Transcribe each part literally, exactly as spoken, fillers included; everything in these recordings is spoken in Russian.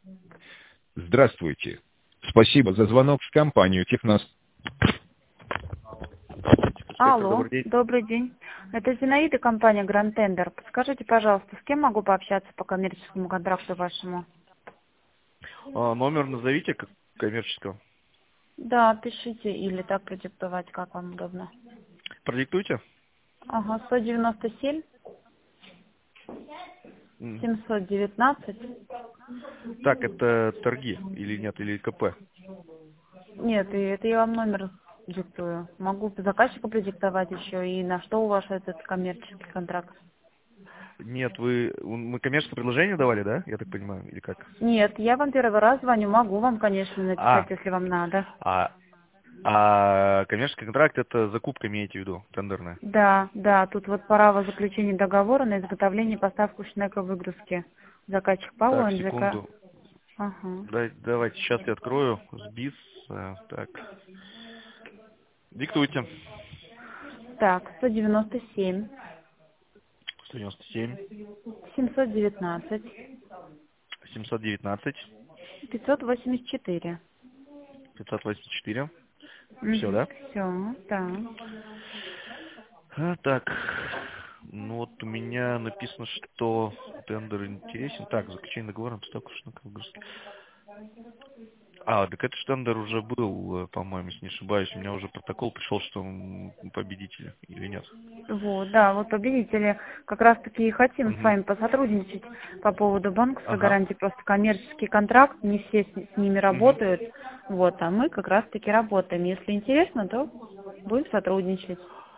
Здравствуйте. Спасибо за звонок в компанию Технос. Алло, Добрый день. добрый день. Это Зинаида, компания Grand Tender. Подскажите, пожалуйста, с кем могу пообщаться по коммерческому контракту вашему? А, номер назовите как коммерческого. Да, пишите или так продиктовать, как вам удобно. Продиктуйте. Ага, сто девяносто семь М. семьсот девятнадцать. Так, это торги или нет, или КП? Нет, и это я вам номер диктую. Могу заказчику продиктовать еще, и на что у вас этот коммерческий контракт? Нет, вы мы коммерческое предложение давали, да? Я так понимаю, или как? Нет, я вам первый раз звоню, могу вам, конечно, написать, А, если вам надо. а, а коммерческий контракт это закупка, имеете в виду, тендерная? Да, да, тут вот право заключения договора на изготовление и поставку шнека-выгрузки. Заказчик ПАО Так, НЖК. секунду. Ага. Дай- давайте, сейчас я открою. Сбис. э, Так. Диктуйте. Так, сто девяносто семь сто девяносто семь, семьсот девятнадцать семьсот девятнадцать, пятьсот восемьдесят четыре. пятьсот восемьдесят четыре. Все, Угу. да? Все, да. А, так, ну вот у меня написано, что тендер интересен. Так, заключение договора на поставку шнека-выгрузки. А, так это ж тендер уже был, э, по-моему, если не ошибаюсь. У меня уже протокол пришел, что он победитель или нет. Вот, да, вот победители как раз таки и хотим с Угу. вами посотрудничать по поводу банковской Ага. гарантии. Просто коммерческий контракт, не все с, с ними Угу. работают. Вот, а мы как раз таки работаем. Если интересно, то будем сотрудничать.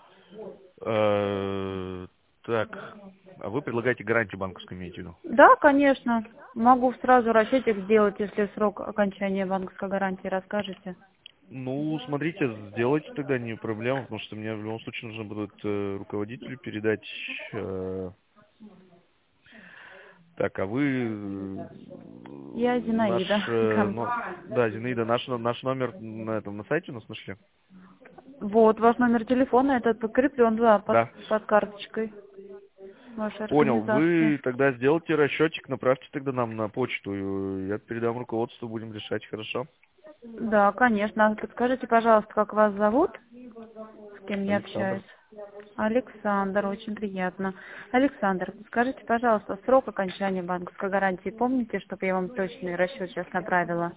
Э, Так, а вы предлагаете гарантию банковскую, имеете в виду? Да, конечно. Могу сразу расчетик сделать, если срок окончания банковской гарантии расскажете. Ну, смотрите, сделайте тогда, не проблема, потому что мне в любом случае нужно будет э, руководителю передать. э, Так, а вы э, Я наш, Зинаида. э, Кон- ну, да, Зинаида, наш, наш номер на этом на сайте у нас нашли? Вот, ваш номер телефона, этот подкреплен, да, под, Да. под карточкой вашей Понял. организации. Вы тогда сделайте расчетик, направьте тогда нам на почту. и Я передам руководству, будем решать, хорошо? Да, конечно. А подскажите, пожалуйста, как вас зовут? С кем я Александр. общаюсь? Александр, очень приятно. Александр, скажите, пожалуйста, срок окончания банковской гарантии помните, чтобы я вам точный расчет сейчас направила?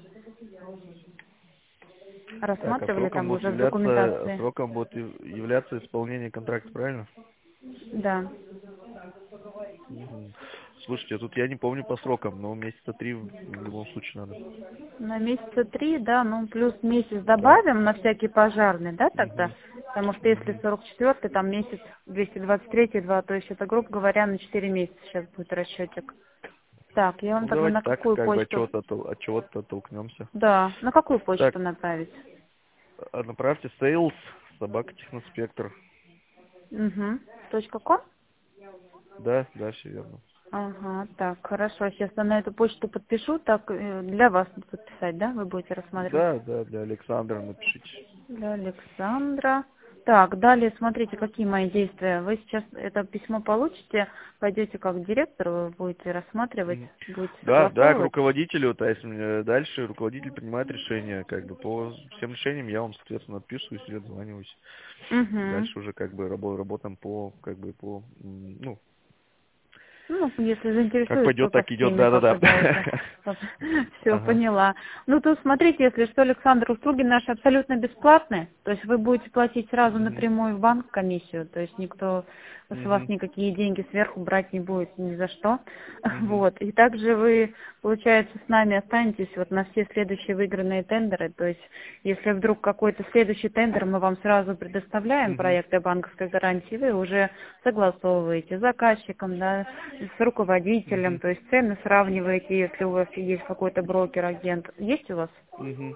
Так, а Рассматривали сроком там будет уже в являться, документации? сроком будет ив- являться исполнение контракта, правильно? Да. Мгм. Слушайте, тут я не помню по срокам, но месяца три в в любом случае надо. На месяца три, да, ну плюс месяц Да. добавим на всякий пожарный, да, тогда? Мгм. Потому что если Мгм. сорок четвёртый, там месяц двести двадцать третий, два, то есть это, грубо говоря, на четыре месяца сейчас будет расчетик. Так, я вам Ну тогда давайте на так, какую как бы от почту? чего-то оттол- от чего-то оттолкнемся. Да, на какую Так, почту направить? а направьте sales собака техноспектр. Угу. Точка ком? Да, да, все верно. Ага, так, хорошо. Сейчас я на эту почту подпишу, так э, для вас подписать, да? Вы будете рассматривать? Да, да, для Александра напишите. Для Александра. Так, далее смотрите, какие мои действия. Вы сейчас это письмо получите, пойдете как директор, вы будете рассматривать, Мгм. будете Да, да, к согласовывать. руководителю, то есть э, дальше руководитель принимает решение, как бы по всем решениям я вам, соответственно, отписываюсь или отзваниваюсь. Угу. Дальше уже как бы рабо- работаем по, как бы по, м, ну, Ну, если как заинтересует пойдет, по, по так идет, схеме, как да-да-да. вы знаете. Все, Ага. поняла. Ну, тут смотрите, если что, Александр, услуги наши абсолютно бесплатные. То есть вы будете платить сразу Мгм. напрямую в банк комиссию. То есть никто с вас Мгм. никакие деньги сверху брать не будет ни за что. Мгм. Вот. И также вы, получается, с нами останетесь вот на все следующие выигранные тендеры. То есть если вдруг какой-то следующий тендер, мы вам сразу предоставляем Мгм. проекты банковской гарантии, вы уже согласовываете с заказчиком, да, с руководителем, Мгм. то есть цены сравниваете, если у вас есть какой-то брокер, агент. Есть у вас? Мгм.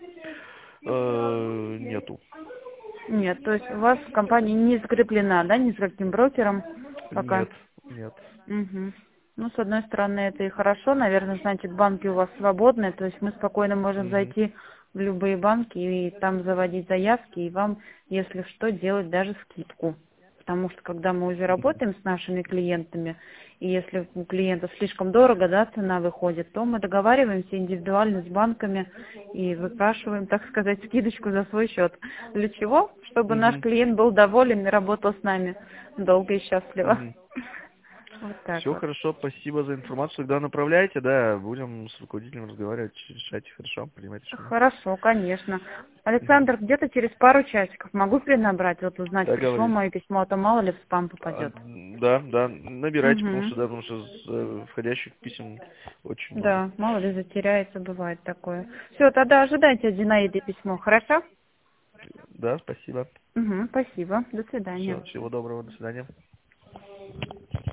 Э, Нету. Нет, то есть у вас компания не закреплена, да, ни с каким брокером пока? Нет, нет. Угу. Ну, с одной стороны, это и хорошо, наверное, значит, банки у вас свободные, то есть мы спокойно можем Мгм. зайти в любые банки и там заводить заявки, и вам, если что, делать даже скидку. Потому что когда мы уже работаем с нашими клиентами, и если у клиента слишком дорого, да, цена выходит, то мы договариваемся индивидуально с банками и выпрашиваем, так сказать, скидочку за свой счет. Для чего? Чтобы наш Мгм. клиент был доволен и работал с нами долго и счастливо. Мгм. Вот так Все вот. хорошо, спасибо за информацию. Тогда направляйте, да, будем с руководителем разговаривать, решать, хорошо, принимать решение. Хорошо, конечно. Мгм. Александр, где-то через пару часиков могу перенабрать, вот узнать, пришло Договорились. мое письмо, а то мало ли в спам А, попадет. да, да, набирайте, потому Угу. что, да, потому что с, э, входящих писем очень много. Да, мало ли затеряется, бывает такое. Все, тогда ожидайте от Зинаиды письмо, хорошо? Да, спасибо. Угу, спасибо, до свидания. Все, всего доброго, до свидания.